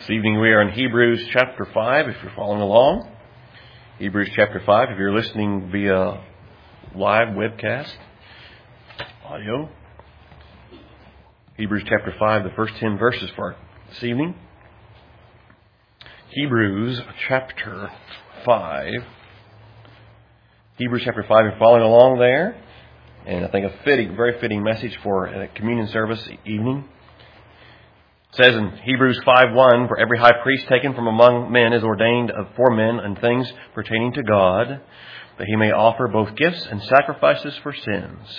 This evening we are in Hebrews chapter 5, if you're following along. Hebrews chapter 5, if you're listening via live webcast, audio. Hebrews chapter 5, the first 10 verses for this evening. Hebrews chapter 5. Hebrews chapter 5, if you're following along there. And I think a very fitting message for a communion service evening. It says in Hebrews 5:1, for every high priest taken from among men is ordained for men and things pertaining to God, that he may offer both gifts and sacrifices for sins.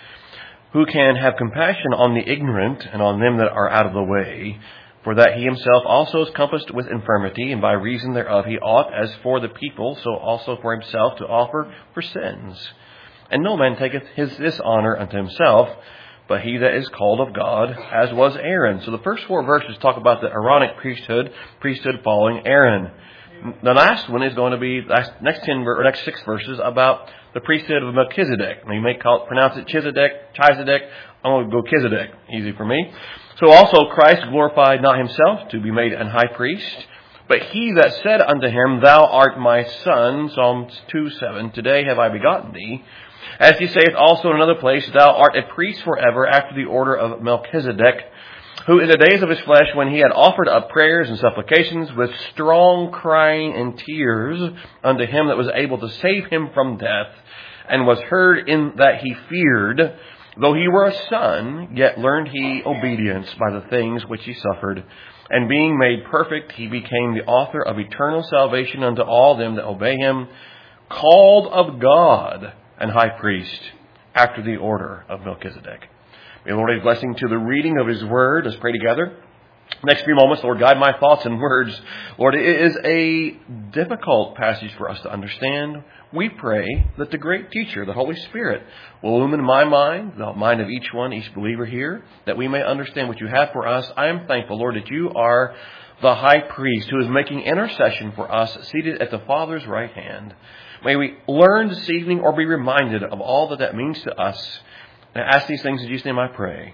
Who can have compassion on the ignorant and on them that are out of the way, for that he himself also is compassed with infirmity, and by reason thereof he ought, as for the people, so also for himself, to offer for sins. And no man taketh this honor unto himself, but he that is called of God, as was Aaron. So the first 4 verses talk about the Aaronic priesthood following Aaron. The last one is going to be next 6 verses about the priesthood of Melchizedek. You may pronounce it Chizedek. I'm going to go Kizedek. Easy for me. So also Christ glorified not himself to be made an high priest, but he that said unto him, Thou art my son, Psalms 2:7, Today have I begotten thee. As he saith also in another place, Thou art a priest forever after the order of Melchizedek, who in the days of his flesh, when he had offered up prayers and supplications with strong crying and tears unto him that was able to save him from death, and was heard in that he feared, though he were a son, yet learned he obedience by the things which he suffered. And being made perfect, he became the author of eternal salvation unto all them that obey him, called of God, and high priest after the order of Melchizedek. May the Lord add blessing to the reading of his word. Let's pray together. Next few moments, Lord, guide my thoughts and words. Lord, it is a difficult passage for us to understand. We pray that the great teacher, the Holy Spirit, will illumine my mind, the mind of each believer here, that we may understand what you have for us. I am thankful, Lord, that you are the high priest who is making intercession for us, seated at the Father's right hand. May we learn this evening or be reminded of all that means to us. And I ask these things in Jesus' name I pray.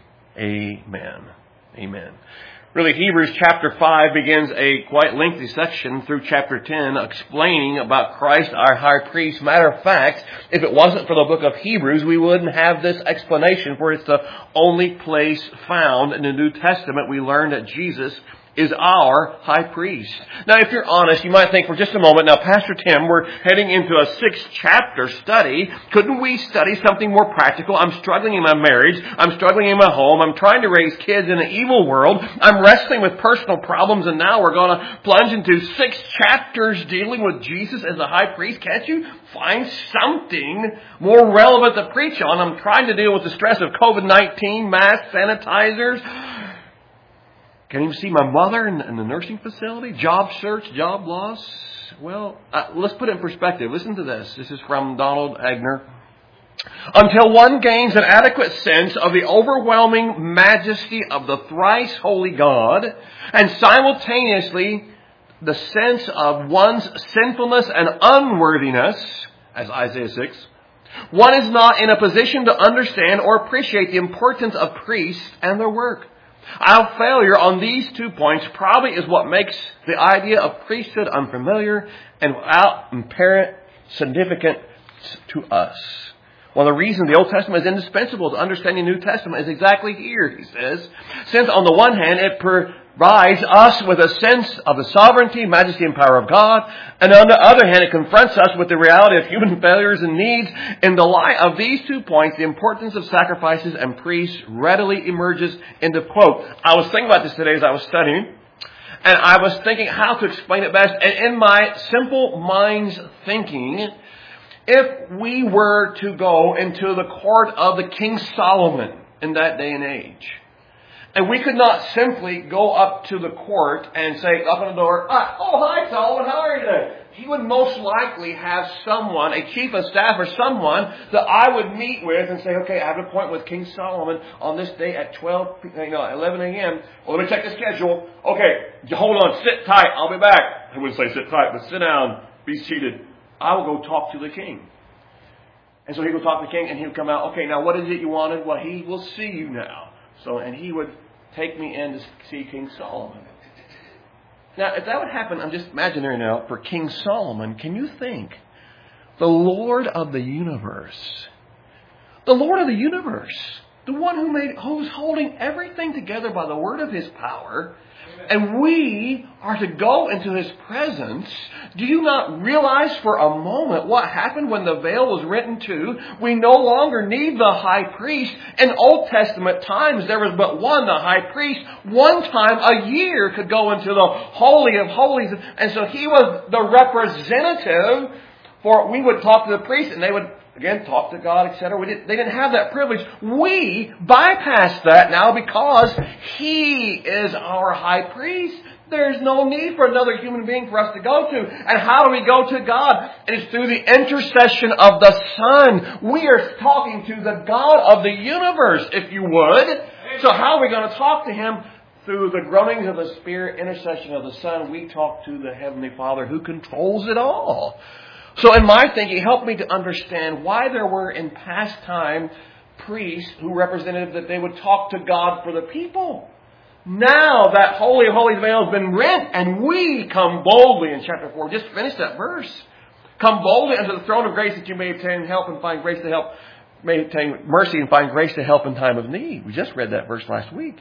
Amen. Amen. Really, Hebrews chapter 5 begins a quite lengthy section through chapter 10 explaining about Christ, our high priest. Matter of fact, if it wasn't for the book of Hebrews, we wouldn't have this explanation, for it's the only place found in the New Testament we learn that Jesus is our high priest. Now, if you're honest, you might think for just a moment, now, Pastor Tim, we're heading into a 6-chapter study. Couldn't we study something more practical? I'm struggling in my marriage. I'm struggling in my home. I'm trying to raise kids in an evil world. I'm wrestling with personal problems, and now we're going to plunge into 6 chapters dealing with Jesus as a high priest. Can't you find something more relevant to preach on? I'm trying to deal with the stress of COVID-19, masks, sanitizers. Can't even see my mother in the nursing facility. Job search, job loss. Well, let's put it in perspective. Listen to this. This is from Donald Agner. Until one gains an adequate sense of the overwhelming majesty of the thrice holy God, and simultaneously the sense of one's sinfulness and unworthiness, as Isaiah 6, one is not in a position to understand or appreciate the importance of priests and their work. Our failure on these 2 points probably is what makes the idea of priesthood unfamiliar and without apparent significance to us. One of the reasons the Old Testament is indispensable to understanding the New Testament is exactly here, he says. Since on the one hand it provides us with a sense of the sovereignty, majesty, and power of God, and on the other hand it confronts us with the reality of human failures and needs. In the light of these 2 points, the importance of sacrifices and priests readily emerges into quote. I was thinking about this today as I was studying, and I was thinking how to explain it best. And in my simple mind's thinking, if we were to go into the court of the King Solomon in that day and age, and we could not simply go up to the court and say, up on the door, oh, hi, Solomon, how are you today? He would most likely have someone, a chief of staff or someone that I would meet with and say, okay, I have an appointment with King Solomon on this day at 11 a.m. Well, let me check the schedule. Okay, hold on, sit tight, I'll be back. I wouldn't say sit tight, but sit down, be seated. I will go talk to the king. And so he would talk to the king, and he would come out, okay, now what is it you wanted? Well, he will see you now. And he would take me in to see King Solomon. Now, if that would happen, I'm just imagining now, for King Solomon, can you think? The Lord of the universe. The Lord of the universe. The one who's holding everything together by the word of His power. And we are to go into His presence. Do you not realize for a moment what happened when the veil was rent in two? We no longer need the high priest. In Old Testament times, there was but one, the high priest. One time a year could go into the Holy of Holies. And so he was the representative for, we would talk to the priest and they would, again, talk to God, etc. They didn't have that privilege. We bypass that now because He is our high priest. There's no need for another human being for us to go to. And how do we go to God? It is through the intercession of the Son. We are talking to the God of the universe, if you would. So how are we going to talk to Him? Through the groanings of the Spirit, intercession of the Son, we talk to the Heavenly Father who controls it all. So in my thinking, it helped me to understand why there were in past time priests who represented that they would talk to God for the people. Now that Holy of Holies veil has been rent and we come boldly in chapter 4. Just finish that verse. Come boldly unto the throne of grace that you may obtain help and find grace to help, may obtain mercy and find grace to help in time of need. We just read that verse last week.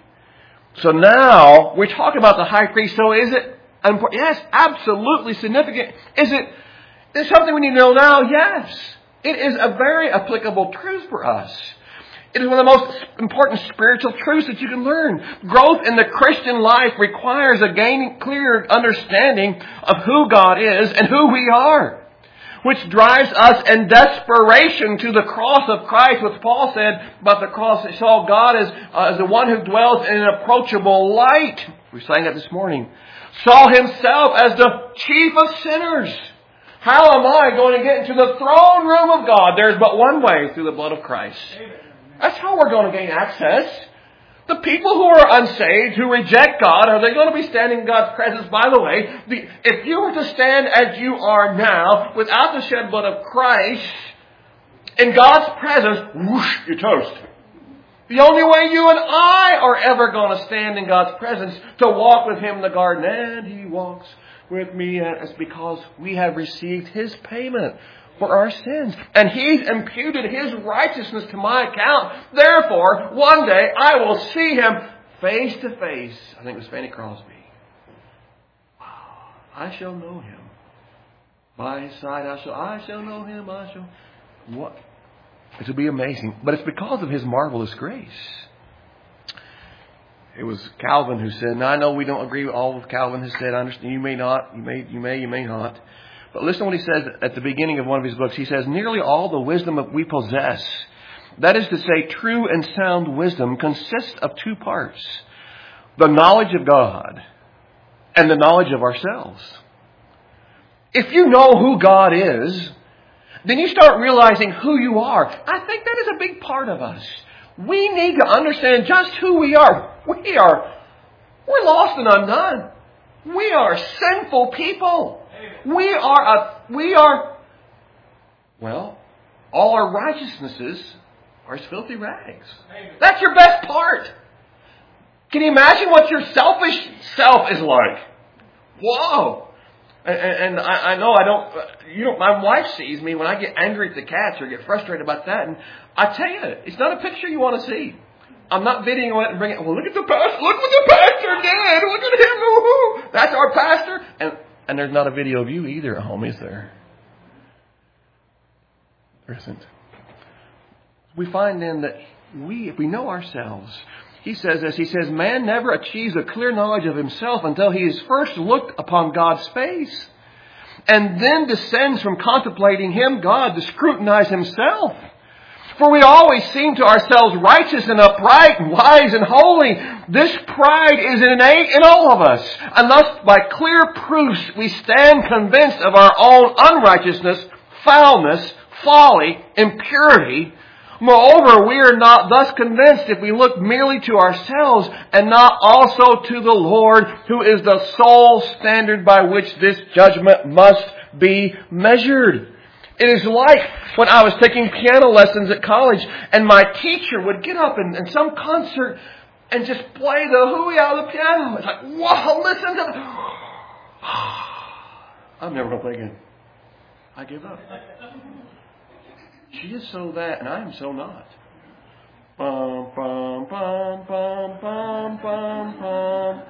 So now we're talking about the high priest. So is it important? Yes, absolutely significant. Is it something we need to know now? Yes. It is a very applicable truth for us. It is one of the most important spiritual truths that you can learn. Growth in the Christian life requires a gaining clear understanding of who God is and who we are, which drives us in desperation to the cross of Christ, which Paul said about the cross. He saw God as the one who dwells in an approachable light. We sang that this morning. Saw Himself as the chief of sinners. How am I going to get into the throne room of God? There's but one way, through the blood of Christ. That's how we're going to gain access. The people who are unsaved, who reject God, are they going to be standing in God's presence? By the way, if you were to stand as you are now, without the shed blood of Christ, in God's presence, whoosh, you're toast. The only way you and I are ever going to stand in God's presence, to walk with Him in the garden, and He walks with me, is because we have received His payment for our sins. And He's imputed His righteousness to my account. Therefore, one day I will see Him face to face. I think it was Fanny Crosby. Wow. I shall know Him. By His side I shall know Him. What? It will be amazing. But it's because of His marvelous grace. It was Calvin who said, now I know we don't agree with all of Calvin has said. I understand you may not, you may not. But listen to what he says at the beginning of one of his books. He says, nearly all the wisdom we possess, that is to say, true and sound wisdom, consists of two parts. The knowledge of God and the knowledge of ourselves. If you know who God is, then you start realizing who you are. I think that is a big part of us. We need to understand just who we are. We're lost and undone. We are sinful people. All our righteousnesses are as filthy rags. That's your best part. Can you imagine what your selfish self is like? Whoa. And I know I don't, my wife sees me when I get angry at the cats or get frustrated about that. And I tell you, it's not a picture you want to see. I'm not videoing it and bringing it, well, look at the pastor, look what the pastor did, look at him, woo-hoo. That's our pastor. And there's not a video of you either at home, is there? There isn't. We find then that if we know ourselves, he says, man never achieves a clear knowledge of himself until he has first looked upon God's face and then descends from contemplating Him, God, to scrutinize himself. For we always seem to ourselves righteous and upright and wise and holy. This pride is innate in all of us, unless by clear proofs we stand convinced of our own unrighteousness, foulness, folly, impurity. Moreover, we are not thus convinced if we look merely to ourselves and not also to the Lord, who is the sole standard by which this judgment must be measured. It is like when I was taking piano lessons at college and my teacher would get up in some concert and just play the hooey out of the piano. It's like, whoa, listen to that. I'm never going to play again. I give up. She is so that, and I am so not. Bum, bum, bum, bum, bum, bum, bum.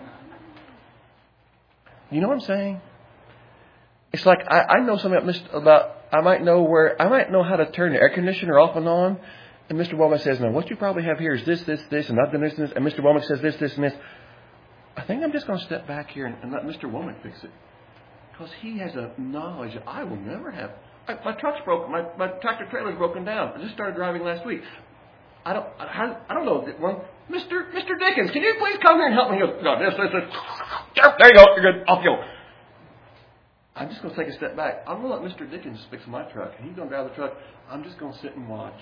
You know what I'm saying? It's like I know something about I might know how to turn the air conditioner off and on. And Mr. Womack says, "No, what you probably have here is this, and not this, and this." And Mr. Womack says this, and this. I think I'm just going to step back here and let Mr. Womack fix it, because he has a knowledge that I will never have. My truck's broken. My tractor trailer's broken down. I just started driving last week. I don't know. Mr. Dickens, can you please come here and help me? He goes, no, this. There you go. You're good. Off you go. I'm just going to take a step back. I'm going to let Mr. Dickens fix my truck. He's going to drive the truck. I'm just going to sit and watch.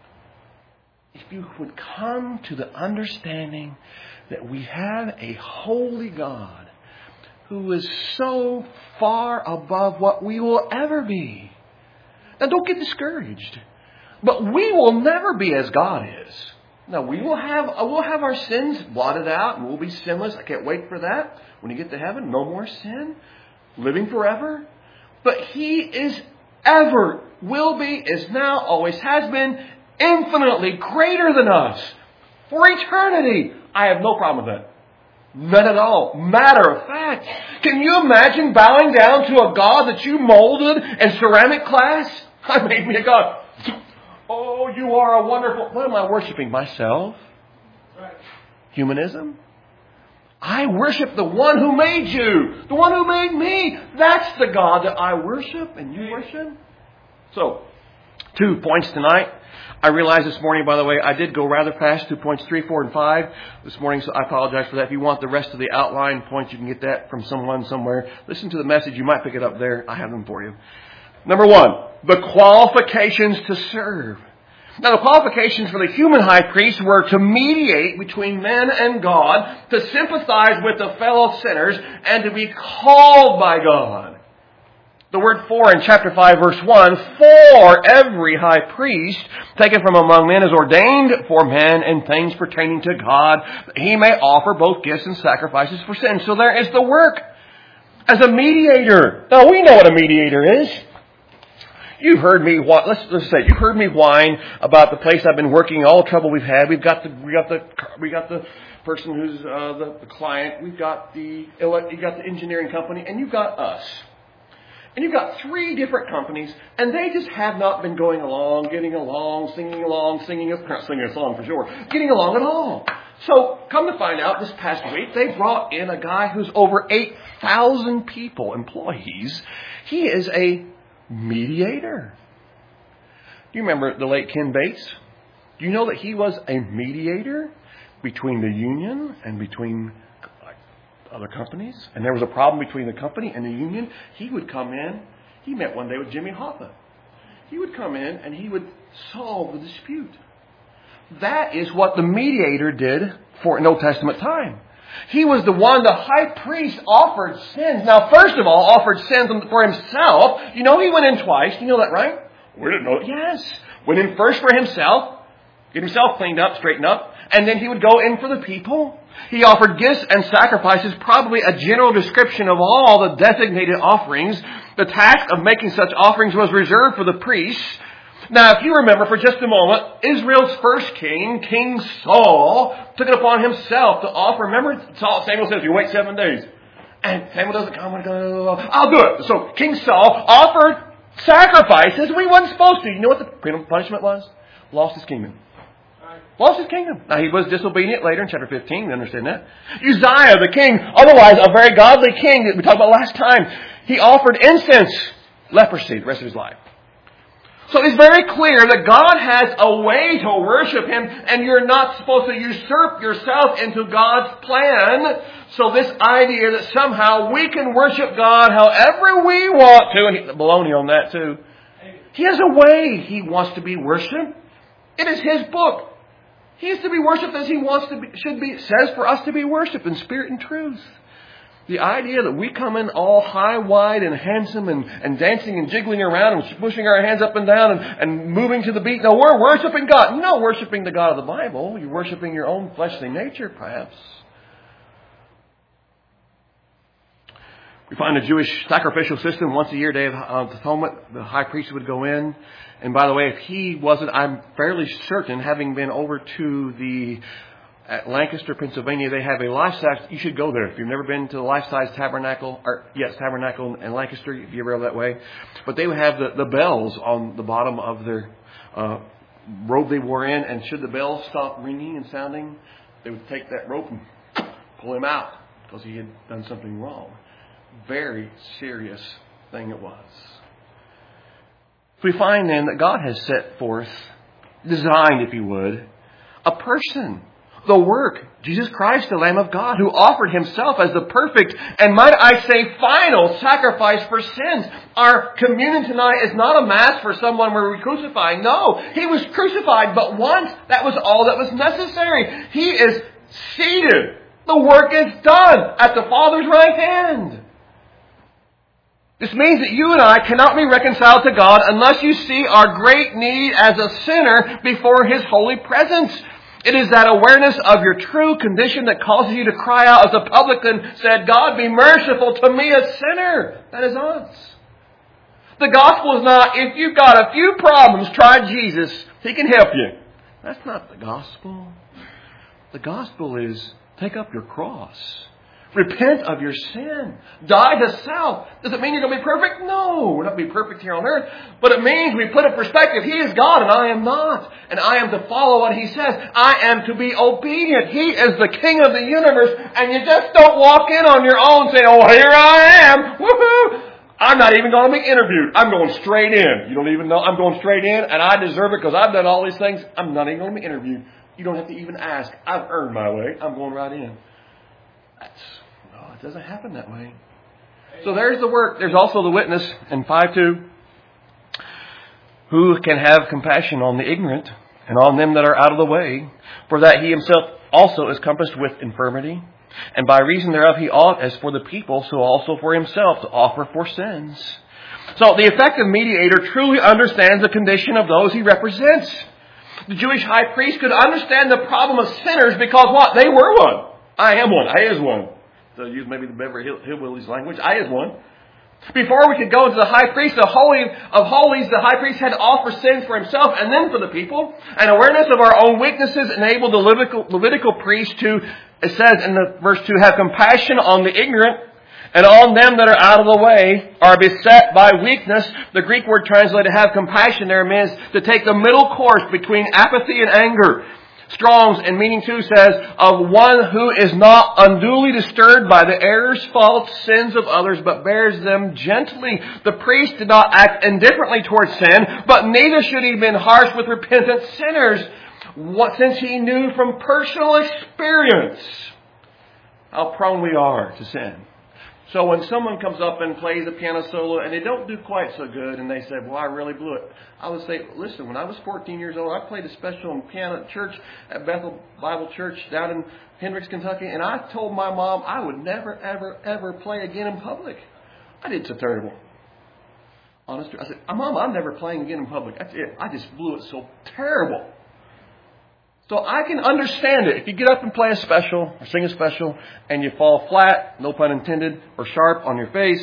If you would come to the understanding that we have a holy God who is so far above what we will ever be. Now, don't get discouraged. But we will never be as God is. Now, we'll have our sins blotted out and we'll be sinless. I can't wait for that. When you get to heaven, no more sin. Living forever. But He is ever, will be, is now, always has been, infinitely greater than us. For eternity. I have no problem with that. None at all. Matter of fact. Can you imagine bowing down to a God that you molded in ceramic class? I made me a God. Oh, you are a wonderful... What am I worshiping? Myself? Humanism? I worship the one who made you. The one who made me. That's the God that I worship and you worship. So, 2 points tonight. I realized this morning, by the way, I did go rather fast, 2 points, 3, 4, and 5 this morning, so I apologize for that. If you want the rest of the outline points, you can get that from someone somewhere. Listen to the message. You might pick it up there. I have them for you. Number 1, the qualifications to serve. Now, the qualifications for the human high priest were to mediate between men and God, to sympathize with the fellow sinners, and to be called by God. The word for in chapter 5, verse 1, for every high priest taken from among men is ordained for men in things pertaining to God, that he may offer both gifts and sacrifices for sin. So there is the work as a mediator. Now, we know what a mediator is. You've heard me. Let's say you've heard me whine about the place I've been working, all the trouble we've had. We got the person who's the client. You got the engineering company, and you've got us. And you've got 3 different companies, and they just have not been going along, getting along, singing a song for sure, getting along at all. So, come to find out, this past week, they brought in a guy who's over 8,000 people, employees. He is a mediator. Do you remember the late Ken Bates? Do you know that he was a mediator between the union and between other companies? And there was a problem between the company and the union. He would come in. He met one day with Jimmy Hoffa. He would come in and he would solve the dispute. That is what the mediator did for in Old Testament time. He was the one, the high priest offered sins. Now, first of all, offered sins for himself. You know he went in twice. You know that, right? We didn't know it. Yes. Went in first for himself. Get himself cleaned up, straightened up. And then he would go in for the people. He offered gifts and sacrifices, probably a general description of all the designated offerings. The task of making such offerings was reserved for the priests. Now, if you remember for just a moment, Israel's first king, King Saul, took it upon himself to offer. Remember, Samuel says, you wait 7 days. And Samuel doesn't come. I'll do it. So King Saul offered sacrifices we wasn't supposed to. You know what the punishment was? Lost his kingdom. Lost his kingdom. Now, he was disobedient later in chapter 15. You understand that? Uzziah, the king, otherwise a very godly king that we talked about last time, he offered incense, leprosy, the rest of his life. So it's very clear that God has a way to worship Him, and you're not supposed to usurp yourself into God's plan. So this idea that somehow we can worship God however we want to, and baloney on that too. He has a way He wants to be worshipped. It is His book. He is to be worshipped as He wants to be, says for us to be worshipped in spirit and truth. The idea that we come in all high, wide, and handsome and dancing and jiggling around and pushing our hands up and down and moving to the beat. No, we're worshiping God. You're not worshiping the God of the Bible. You're worshiping your own fleshly nature, perhaps. We find the Jewish sacrificial system once a year, Day of Atonement, the high priest would go in. And by the way, if he wasn't, I'm fairly certain, having been over to at Lancaster, Pennsylvania, they have a life-size, you should go there. If you've never been to the life-size tabernacle, tabernacle in Lancaster, if you ever go that way. But they would have the bells on the bottom of their robe they wore in, and should the bells stop ringing and sounding, they would take that rope and pull him out because he had done something wrong. Very serious thing it was. We find then that God has set forth, designed, if you would, a person, the work, Jesus Christ, the Lamb of God, who offered himself as the perfect and, might I say, final sacrifice for sins. Our communion tonight is not a mass for someone we're crucifying. No, he was crucified, but once, that was all that was necessary. He is seated. The work is done at the Father's right hand. This means that you and I cannot be reconciled to God unless you see our great need as a sinner before his holy presence. It is that awareness of your true condition that causes you to cry out as the publican said, God, be merciful to me, a sinner. That is us. The gospel is not, if you've got a few problems, try Jesus. He can help you. That's not the gospel. The gospel is, take up your cross. Repent of your sin. Die to self. Does it mean you're going to be perfect? No, we're not going to be perfect here on earth. But it means we put in perspective, he is God and I am not. And I am to follow what he says. I am to be obedient. He is the King of the universe. And you just don't walk in on your own saying, oh, here I am. Woohoo! I'm not even going to be interviewed. I'm going straight in. You don't even know. I'm going straight in and I deserve it because I've done all these things. I'm not even going to be interviewed. You don't have to even ask. I've earned my way. I'm going right in. It doesn't happen that way. So there's the work. There's also the witness in 5:2. Who can have compassion on the ignorant and on them that are out of the way, for that he himself also is compassed with infirmity. And by reason thereof he ought, as for the people, so also for himself, to offer for sins. So the effective mediator truly understands the condition of those he represents. The Jewish high priest could understand the problem of sinners because what? They were one. I am one. I is one. To use maybe the Beverly Hillbillies language, I is one. Before we could go into the high priest, the Holy of Holies, the high priest had to offer sins for himself and then for the people. An awareness of our own weaknesses enabled the Levitical priest to, it says in the verse 2, have compassion on the ignorant and on them that are out of the way, are beset by weakness. The Greek word translated have compassion there means to take the middle course between apathy and anger. Strong's in meaning 2 says, of one who is not unduly disturbed by the errors, faults, sins of others, but bears them gently. The priest did not act indifferently towards sin, but neither should he have been harsh with repentant sinners, since he knew from personal experience how prone we are to sin. So when someone comes up and plays a piano solo and they don't do quite so good and they say, well, I really blew it. I would say, listen, when I was 14 years old, I played a special piano at church at Bethel Bible Church down in Hendricks, Kentucky. And I told my mom I would never, ever, ever play again in public. I did so terrible. Honestly, I said, Mom, I'm never playing again in public. That's it. I just blew it so terrible. So I can understand it. If you get up and play a special or sing a special and you fall flat, no pun intended, or sharp on your face,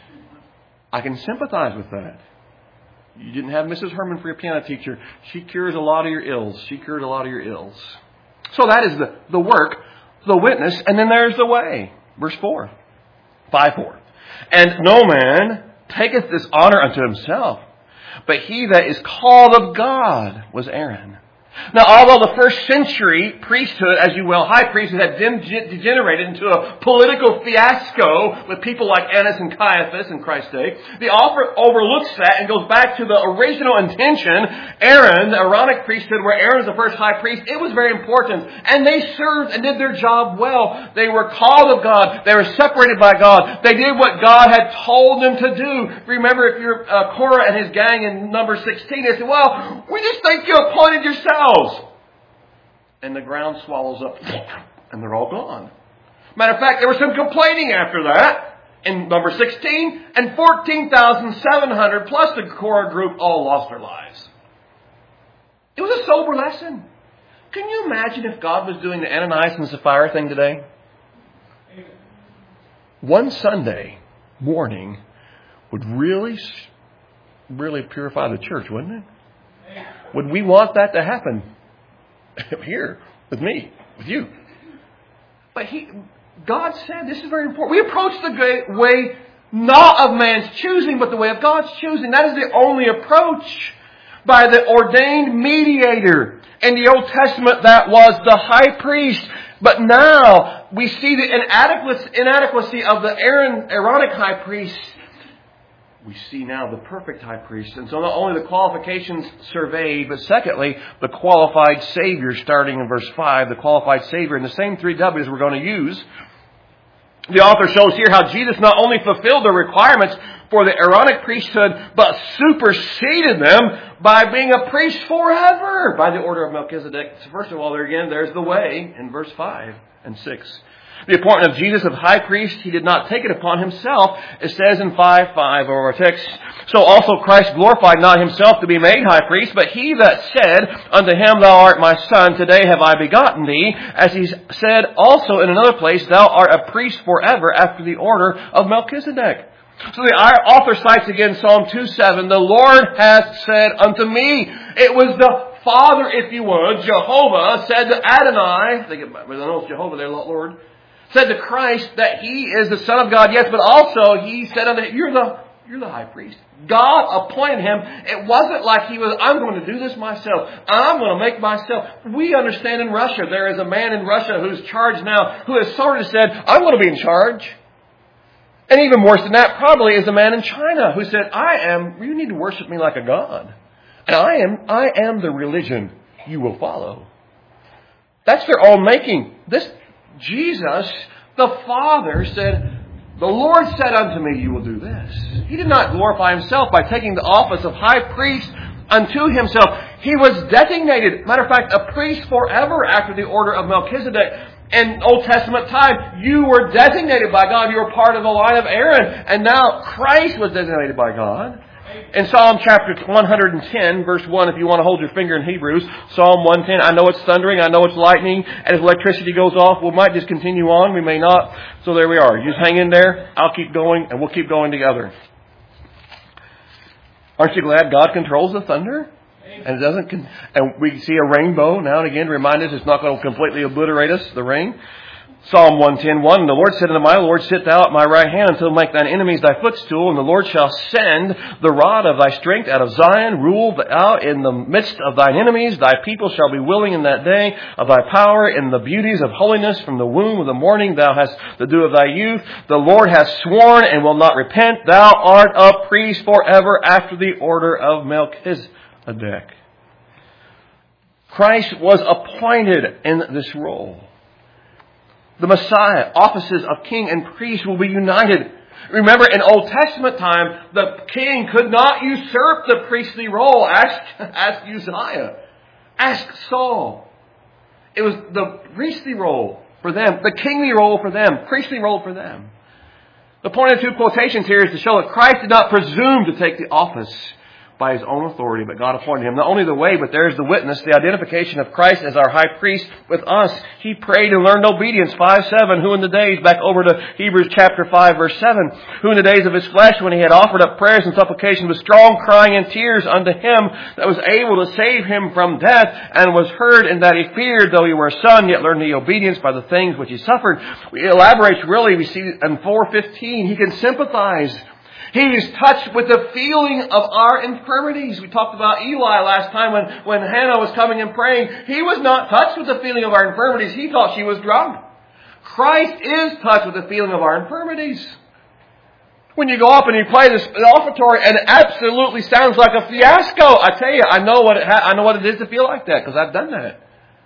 I can sympathize with that. You didn't have Mrs. Herman for your piano teacher. She cures a lot of your ills. She cured a lot of your ills. So that is the work, the witness, and then there's the way. Verse 4. 5:4. And no man taketh this honor unto himself, but he that is called of God was Aaron. Now, although the first century priesthood, as you will, high priesthood, had degenerated into a political fiasco with people like Annas and Caiaphas in Christ's day, the author overlooks that and goes back to the original intention. Aaron, the Aaronic priesthood, where Aaron was the first high priest, it was very important. And they served and did their job well. They were called of God. They were separated by God. They did what God had told them to do. Remember, if you're Korah and his gang in number 16, they said, well, we just think you appointed yourself. And the ground swallows up and they're all gone. Matter of fact, there was some complaining after that in number 16, and 14,700 plus the Korah group all lost their lives. It was a sober lesson. Can you imagine if God was doing the Ananias and Sapphira thing today? One Sunday, warning would really purify the church, wouldn't it? Would we want that to happen here with me, with you? But God said, this is very important. We approach the way not of man's choosing, but the way of God's choosing. That is the only approach by the ordained mediator. In the Old Testament, that was the high priest. But now we see the inadequacy of the Aaronic high priest. We see now the perfect high priest. And so not only the qualifications surveyed, but secondly, the qualified Savior, starting in verse 5, the qualified Savior. And the same three W's we're going to use. The author shows here how Jesus not only fulfilled the requirements for the Aaronic priesthood, but superseded them by being a priest forever by the order of Melchizedek. So first of all, there's the way in verse 5 and 6. The appointment of Jesus of high priest, he did not take it upon himself. It says in 5:5 of our text, so also Christ glorified not himself to be made high priest, but he that said unto him, thou art my son, today have I begotten thee. As he said also in another place, thou art a priest forever after the order of Melchizedek. So the author cites again Psalm 2:7, the Lord hath said unto me. It was the Father, if you would, Jehovah, said to Adonai, I know it's Jehovah there, Lord, said to Christ that he is the Son of God, yes, but also he said unto him, you're the high priest. God appointed him. It wasn't like he was, I'm going to do this myself. I'm going to make myself. We understand in Russia, there is a man in Russia who's charged now, who has sort of said, I'm going to be in charge. And even worse than that probably is a man in China who said, you need to worship me like a god. And I am the religion you will follow. That's their own making. This Jesus, the Father, said, the Lord said unto me, you will do this. He did not glorify himself by taking the office of high priest unto himself. He was designated, matter of fact, a priest forever after the order of Melchizedek. In Old Testament time, you were designated by God. You were part of the line of Aaron. And now Christ was designated by God. In Psalm chapter 110, verse 1, if you want to hold your finger in Hebrews, Psalm 110, I know it's thundering, I know it's lightning, and as electricity goes off, we might just continue on, we may not. So there we are. You just hang in there, I'll keep going, and we'll keep going together. Aren't you glad God controls the thunder? And it doesn't, and we see a rainbow now and again to remind us it's not going to completely obliterate us, the rain. Psalm 110:1, the Lord said unto my Lord, sit thou at my right hand until make thine enemies thy footstool, and the Lord shall send the rod of thy strength out of Zion, rule thou in the midst of thine enemies, thy people shall be willing in that day of thy power, in the beauties of holiness from the womb of the morning, thou hast the dew of thy youth, the Lord hath sworn and will not repent, thou art a priest forever after the order of Melchizedek. Christ was appointed in this role. The Messiah, offices of king and priest will be united. Remember, in Old Testament time, the king could not usurp the priestly role. Ask Uzziah. Ask Saul. It was the priestly role for them, the kingly role for them, priestly role for them. The point of the two quotations here is to show that Christ did not presume to take the office by his own authority, but God appointed him. Not only the way, but there's the witness, the identification of Christ as our high priest with us. He prayed and learned obedience. 5:7, who in the days, back over to Hebrews chapter 5, verse 7, who in the days of his flesh, when he had offered up prayers and supplication with strong crying and tears unto him that was able to save him from death, and was heard in that he feared, though he were a son, yet learned the obedience by the things which he suffered. He elaborates really, we see in 4:15, he can sympathize. He is touched with the feeling of our infirmities. We talked about Eli last time when Hannah was coming and praying. He was not touched with the feeling of our infirmities. He thought she was drunk. Christ is touched with the feeling of our infirmities. When you go up and you play this offertory and it absolutely sounds like a fiasco, I tell you, I know what it is to feel like that because I've done that.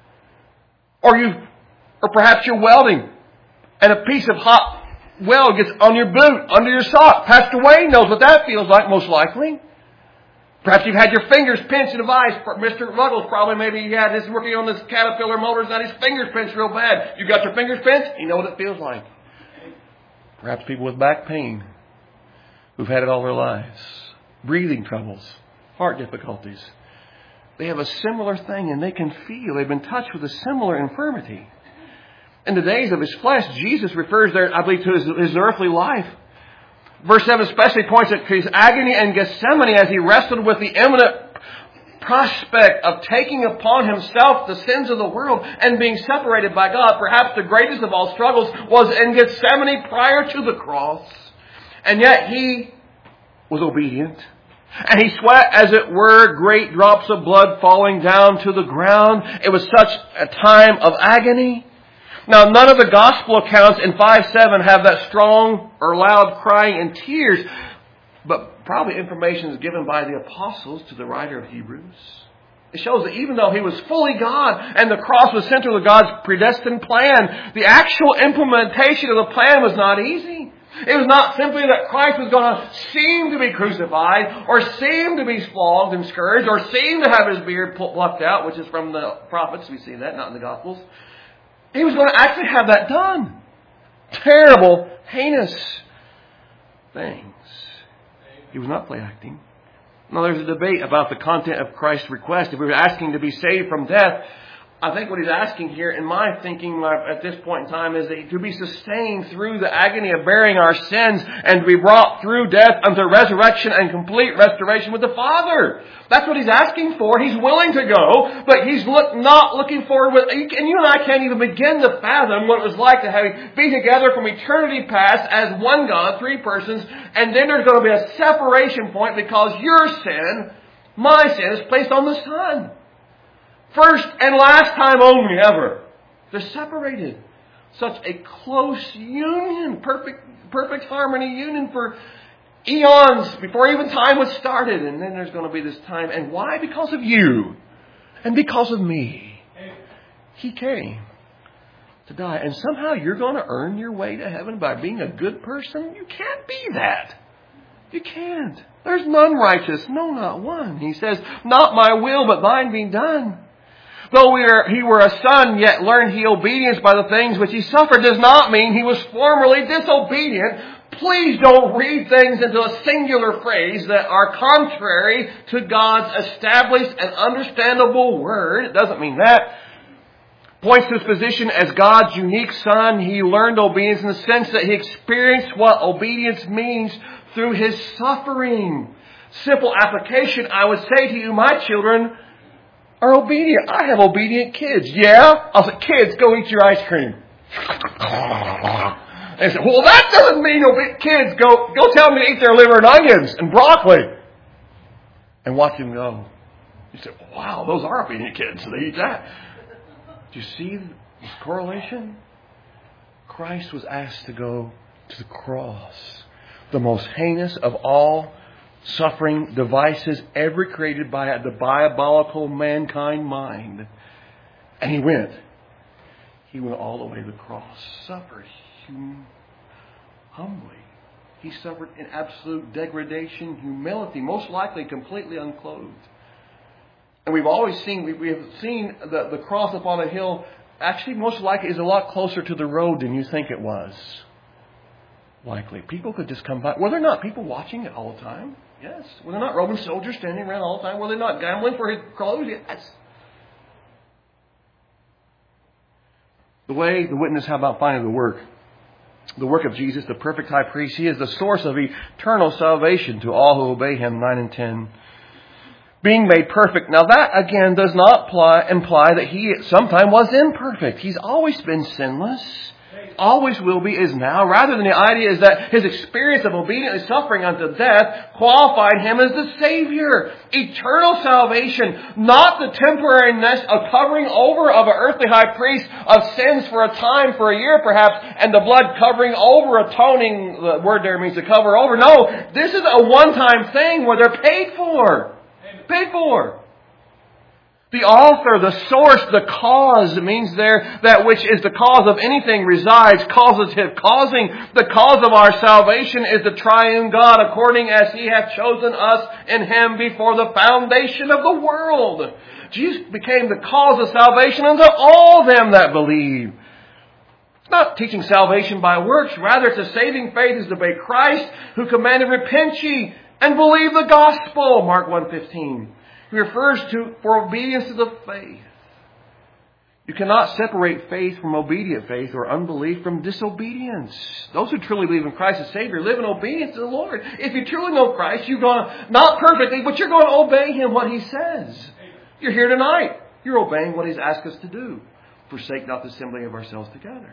Or perhaps you're welding and a piece of hot weld gets on your boot, under your sock. Pastor Wayne knows what that feels like, most likely. Perhaps you've had your fingers pinched in a vice. Mr. Ruggles probably maybe he had his working on this Caterpillar motors, got his fingers pinched real bad. You got your fingers pinched? You know what it feels like. Perhaps people with back pain who've had it all their lives. Breathing troubles, heart difficulties. They have a similar thing and they can feel. They've been touched with a similar infirmity. In the days of his flesh, Jesus refers there, I believe, to his earthly life. Verse 7 especially points at his agony in Gethsemane as he wrestled with the imminent prospect of taking upon himself the sins of the world and being separated by God. Perhaps the greatest of all struggles was in Gethsemane prior to the cross. And yet he was obedient. And he sweat, as it were, great drops of blood falling down to the ground. It was such a time of agony. Now, none of the gospel accounts in 5:7 have that strong or loud crying and tears, but probably information is given by the apostles to the writer of Hebrews. It shows that even though he was fully God and the cross was central to God's predestined plan, the actual implementation of the plan was not easy. It was not simply that Christ was going to seem to be crucified or seem to be flogged and scourged or seem to have his beard plucked out, which is from the prophets. We see that, not in the Gospels. He was going to actually have that done. Terrible, heinous things. He was not play acting. Now, there's a debate about the content of Christ's request. If we were asking to be saved from death, I think what he's asking here, in my thinking at this point in time, is that to be sustained through the agony of bearing our sins and to be brought through death unto resurrection and complete restoration with the Father. That's what he's asking for. He's willing to go, but he's not looking forward with, and you and I can't even begin to fathom what it was like to be together from eternity past as one God, three persons, and then there's going to be a separation point because your sin, my sin, is placed on the Son. First and last time only ever. They're separated. Such a close union. Perfect harmony union for eons before even time was started. And then there's going to be this time. And why? Because of you. And because of me. He came to die. And somehow you're going to earn your way to heaven by being a good person? You can't be that. You can't. There's none righteous. No, not one. He says, not my will, but thine be done. Though he were a son, yet learned he obedience by the things which he suffered, does not mean he was formerly disobedient. Please don't read things into a singular phrase that are contrary to God's established and understandable word. It doesn't mean that. Points to his position as God's unique son. He learned obedience in the sense that he experienced what obedience means through his suffering. Simple application, I would say to you, my children are obedient. I have obedient kids. Yeah? I'll say, kids, go eat your ice cream. They say, well, that doesn't mean kids, go tell them to eat their liver and onions and broccoli. And watch them go. You say, wow, those are obedient kids. So they eat that. Do you see this correlation? Christ was asked to go to the cross. The most heinous of all suffering devices ever created by the diabolical mankind mind. And he went. He went all the way to the cross. Suffered humbly. He suffered in absolute degradation, humility, most likely completely unclothed. And we've always seen, we have seen the cross upon a hill actually most likely is a lot closer to the road than you think it was. Likely. People could just come by. Were there not people watching it all the time? Yes. Were there not Roman soldiers standing around all the time? Were they not gambling for his clothes? Yes. The witness, how about finding the work? The work of Jesus, the perfect high priest. He is the source of eternal salvation to all who obey him. 9 and 10. Being made perfect. Now that, again, does not imply that he at some time was imperfect. He's always been sinless. Always will be, is now. Rather than the idea is that his experience of obediently suffering unto death qualified him as the Savior. Eternal salvation, not the temporariness of covering over of an earthly high priest of sins for a time, for a year perhaps, and the blood covering over, atoning, the word there means to cover over. No, this is a one-time thing where they're paid for. Paid for. The author, the source, the cause, it means there that which is the cause of anything resides, causative. Causing the cause of our salvation is the triune God, according as he hath chosen us in him before the foundation of the world. Jesus became the cause of salvation unto all them that believe. It's not teaching salvation by works. Rather, it's a saving faith is to obey Christ, who commanded, repent ye and believe the gospel. Mark 1:15. He refers to for obedience to the faith. You cannot separate faith from obedient faith or unbelief from disobedience. Those who truly believe in Christ as Savior live in obedience to the Lord. If you truly know Christ, you're going to, not perfectly, but you're going to obey Him what He says. You're here tonight. You're obeying what He's asked us to do. Forsake not the assembling of ourselves together.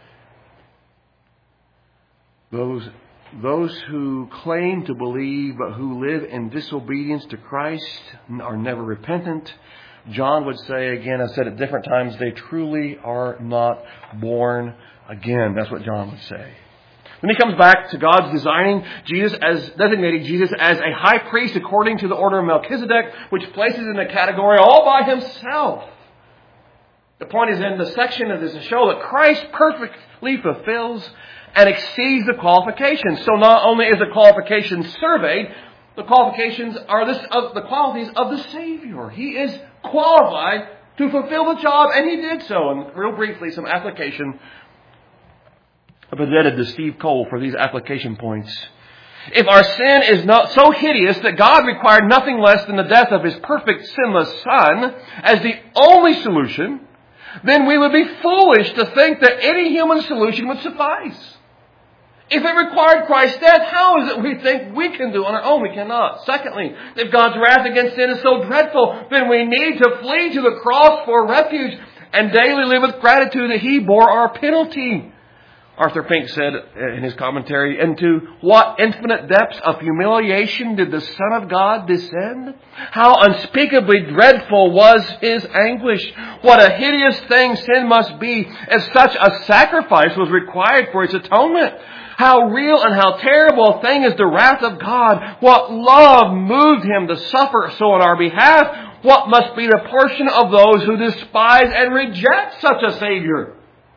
Those who claim to believe but who live in disobedience to Christ are never repentant. John would say, again, I've said it different times, they truly are not born again. That's what John would say. Then he comes back to God's designating Jesus as a high priest according to the order of Melchizedek, which places in a category all by himself. The point is in the section of this to show that Christ perfectly fulfills and exceeds the qualifications. So not only is the qualification surveyed, the qualifications are the qualities of the Savior. He is qualified to fulfill the job, and He did so. And real briefly, some application presented to Steve Cole for these application points. If our sin is not so hideous that God required nothing less than the death of His perfect sinless Son as the only solution, then we would be foolish to think that any human solution would suffice. If it required Christ's death, how is it we think we can do on our own? We cannot. Secondly, if God's wrath against sin is so dreadful, then we need to flee to the cross for refuge and daily live with gratitude that He bore our penalty. Arthur Pink said in his commentary, into what infinite depths of humiliation did the Son of God descend? How unspeakably dreadful was His anguish. What a hideous thing sin must be if such a sacrifice was required for its atonement. How real and how terrible a thing is the wrath of God. What love moved Him to suffer so on our behalf. What must be the portion of those who despise and reject such a Savior?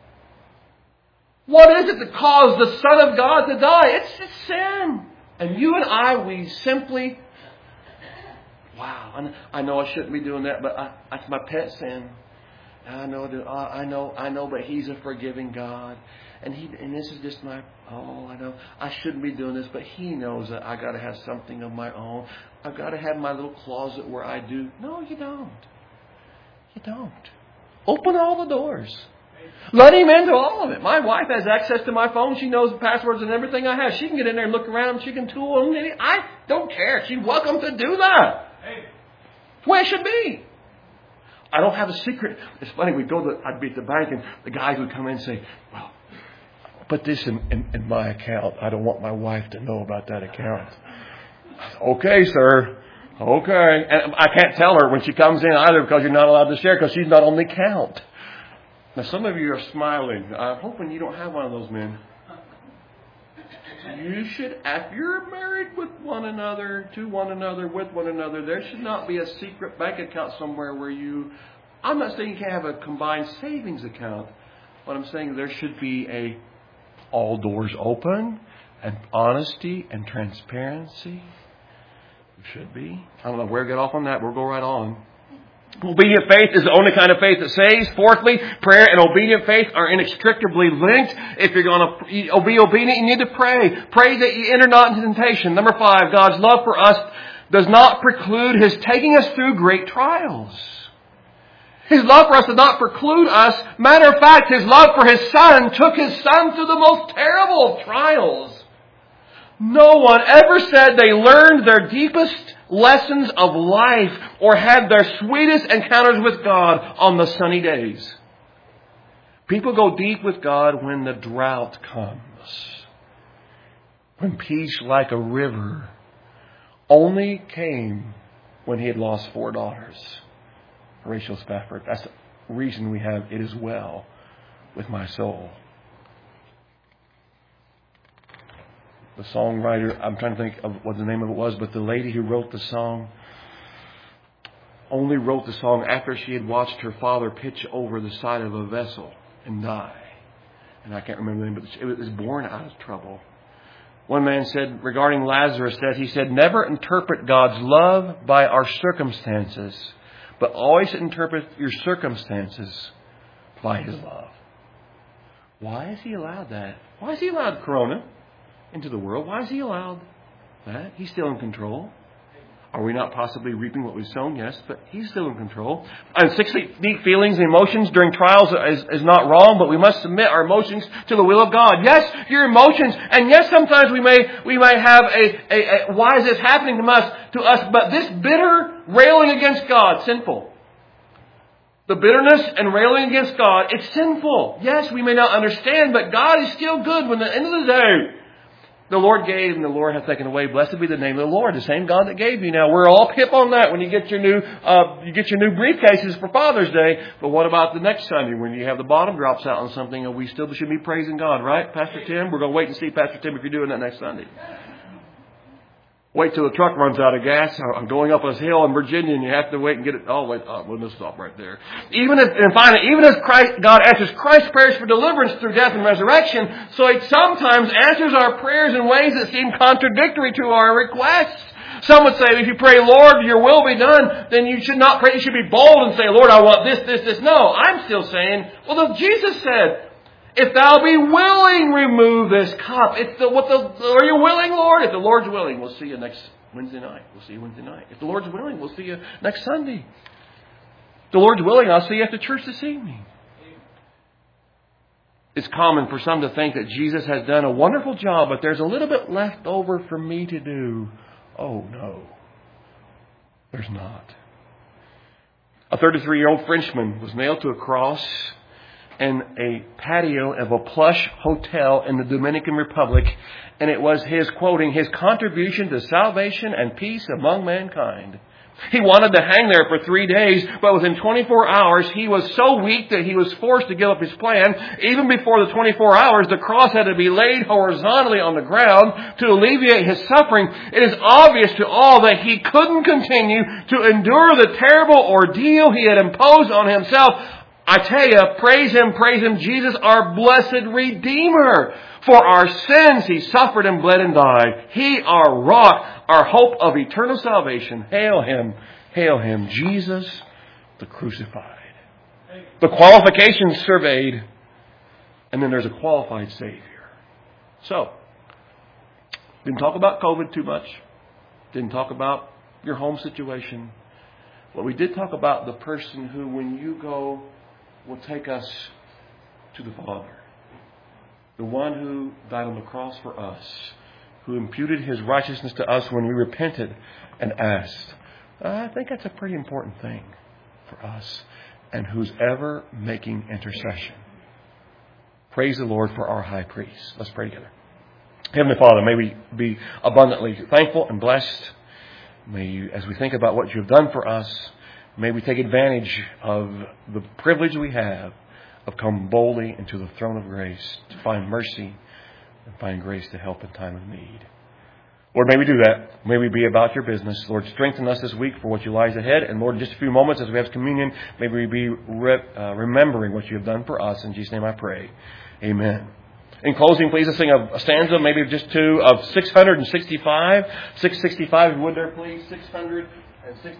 What is it that caused the Son of God to die? It's sin. And you and I, we simply, wow, I know I shouldn't be doing that, but that's my pet sin. I know, but He's a forgiving God. And this is just I know I shouldn't be doing this, but He knows that I got to have something of my own. I've got to have my little closet where I do. No, you don't. You don't. Open all the doors. Let Him into all of it. My wife has access to my phone. She knows the passwords and everything I have. She can get in there and look around. She can tool them. I don't care. She's welcome to do that. It's the way it should be. I don't have a secret. It's funny. I'd be at the bank and the guys would come in and say, well, put this in my account. I don't want my wife to know about that account. Okay, sir. Okay. And I can't tell her when she comes in either because you're not allowed to share because she's not on the account. Now, some of you are smiling. I'm hoping you don't have one of those men. You should, if you're married with one another, to one another, with one another, there should not be a secret bank account somewhere where I'm not saying you can't have a combined savings account, but I'm saying there should be all doors open and honesty and transparency. It should be. I don't know where to get off on that. We'll go right on. Obedient faith is the only kind of faith that saves. Fourthly, prayer and obedient faith are inextricably linked. If you're going to be obedient, you need to pray. Pray that you enter not into temptation. Number 5, God's love for us does not preclude His taking us through great trials. His love for us does not preclude us. Matter of fact, His love for His Son took His Son through the most terrible of trials. No one ever said they learned their deepest lessons of life or had their sweetest encounters with God on the sunny days. People go deep with God when the drought comes. When peace like a river only came when he had lost 4 daughters. Horatio Spafford. That's the reason we have "It Is Well With My Soul." The songwriter, I'm trying to think of what the name of it was, but the lady who wrote the song only wrote the song after she had watched her father pitch over the side of a vessel and die. And I can't remember the name, but it was born out of trouble. One man said regarding Lazarus that he said, never interpret God's love by our circumstances, but always interpret your circumstances by His love. Why has He allowed that? Why has He allowed Corona into the world? Why has He allowed that? He's still in control. Are we not possibly reaping what we've sown? Yes, but He's still in control. And 6 deep feelings and emotions during trials is not wrong, but we must submit our emotions to the will of God. Yes, your emotions, and yes, sometimes we may have a why is this happening to us? But this bitter railing against God, sinful. The bitterness and railing against God, it's sinful. Yes, we may not understand, but God is still good. When at the end of the day, the Lord gave and the Lord hath taken away. Blessed be the name of the Lord, the same God that gave you. Now, we're all hip on that when you get your new briefcases for Father's Day. But what about the next Sunday when you have the bottom drops out on something and we still should be praising God, right, Pastor Tim? We're going to wait and see, Pastor Tim, if you're doing that next Sunday. Wait till the truck runs out of gas. I'm going up a hill in Virginia and you have to wait and get it. Oh, wait, we'll stop right there. Even as God answers Christ's prayers for deliverance through death and resurrection, so He sometimes answers our prayers in ways that seem contradictory to our requests. Some would say, if you pray, Lord, your will be done, then you should not pray. You should be bold and say, Lord, I want this. No, I'm still saying, well, Jesus said, if thou be willing, remove this cup. Are you willing, Lord? If the Lord's willing, we'll see you next Wednesday night. If the Lord's willing, we'll see you next Sunday. If the Lord's willing, I'll see you after church this evening. It's common for some to think that Jesus has done a wonderful job, but there's a little bit left over for me to do. Oh, no. There's not. A 33-year-old Frenchman was nailed to a cross in a patio of a plush hotel in the Dominican Republic. And it was his contribution to salvation and peace among mankind. He wanted to hang there for 3 days, but within 24 hours, he was so weak that he was forced to give up his plan. Even before the 24 hours, the cross had to be laid horizontally on the ground to alleviate his suffering. It is obvious to all that he couldn't continue to endure the terrible ordeal he had imposed on himself. I tell you, praise Him, Jesus, our blessed Redeemer. For our sins He suffered and bled and died. He, our rock, our hope of eternal salvation. Hail Him, Jesus the crucified. The qualifications surveyed, and then there's a qualified Savior. So, didn't talk about COVID too much. Didn't talk about your home situation. But we did talk about the person who, when you go, will take us to the Father. The one who died on the cross for us, who imputed His righteousness to us when we repented and asked. I think that's a pretty important thing for us, and who's ever making intercession. Praise the Lord for our high priest. Let's pray together. Heavenly Father, may we be abundantly thankful and blessed. May you, as we think about what you have done for us, may we take advantage of the privilege we have of come boldly into the throne of grace to find mercy and find grace to help in time of need. Lord, may we do that. May we be about your business. Lord, strengthen us this week for what you lies ahead. And Lord, in just a few moments as we have communion, may we be remembering what you have done for us. In Jesus' name I pray. Amen. In closing, please, let's sing a stanza, maybe just two, of 665. 665, if you would there, please. 665.